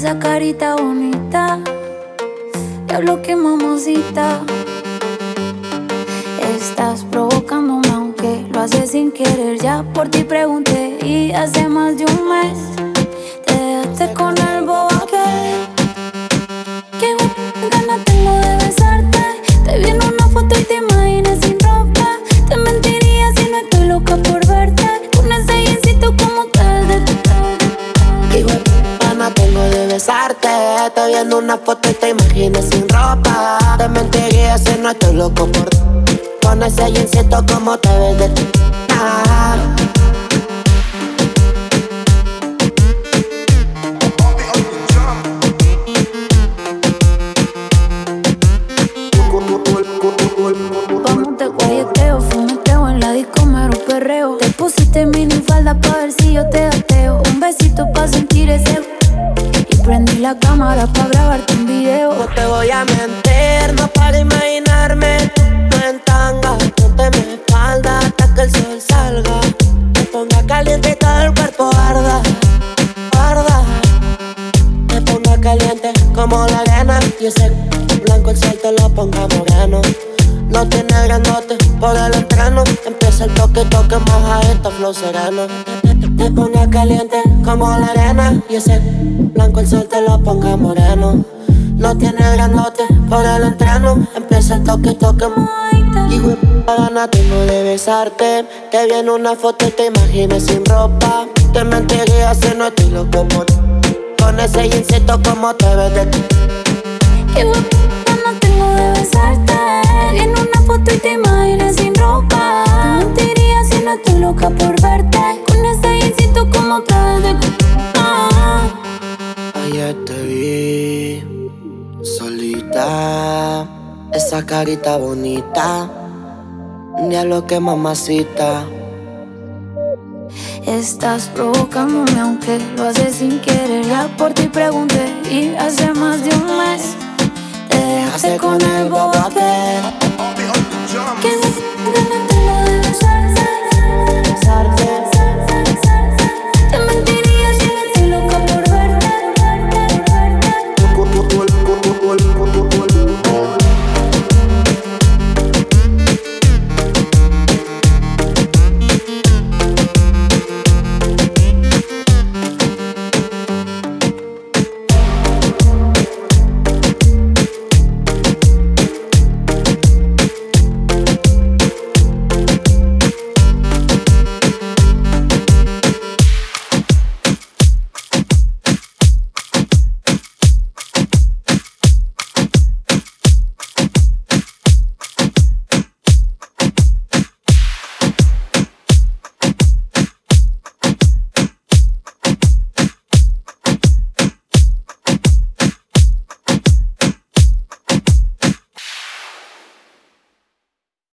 esa carita bonita. Diablo, qué mamacita. Estás provocándome aunque lo haces sin querer. Ya por ti pregunté y hace más de un mes te dejaste con el bobo aquel. Qué ganas tengo de besarte. Te vi en una foto y te imaginé sin ropa. Te mentiría si no estoy loca por verte. Con ese jeansito como te ves de tu. Qué ganas tengo de besarte. Te vi en una foto y te imaginé sin ropa. Te mentiría si no estoy loco por con ese jeansito como te ves de tu. Vamos te guayeteo, fumeteo en la disco, mero perreo. Te pusiste minifalda pa' ver si yo te gateo. Un besito pa' sentir ese. Y prendí la cámara pa' grabarte un video. No te voy a mentir, no para imaginarme tú en tanga. Ponte mi espalda hasta que el sol salga. Me ponga caliente y todo el cuerpo arda, arda. Me ponga caliente como la arena. Y ese blanco el sol te lo ponga moreno. No tiene grandote por el entreno. Empieza el toque, toque, moja esta flow sereno. Te ponga caliente como la arena. Y ese blanco el sol te lo ponga moreno. No tiene grandote por el entreno. Empieza el toque, toque, hijo de gana tengo de besarte. Te vi en una foto y te imaginé sin ropa. Te mentiría si no estoy loco por con ese jeansito como te ves de ti. Qué ganas tengo de besarte. Te vi en una foto y te imaginé sin ropa. Te mentiría si no estoy loca por verte. Con ese jeansito como te ves de ti. Ayer te vi solita, esa carita bonita. Diablo, que mamacita. Estás provocándome aunque lo haces sin querer. Ya por ti pregunté y hace más de un mes te dejaste con el bobo aquel.